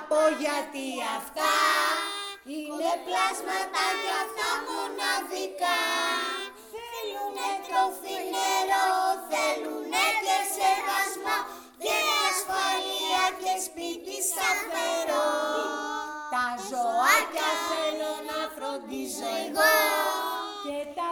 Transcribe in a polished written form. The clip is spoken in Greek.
πω γιατί αυτά είναι πλάσματα κι αυτά μοναδικά. Θέλουνε τροφή, νερό, θέλουνε και σεβασμό και ασφαλεία και σπίτι σταθερό. Τα ζωάκια θέλω να φροντίζω εγώ και τα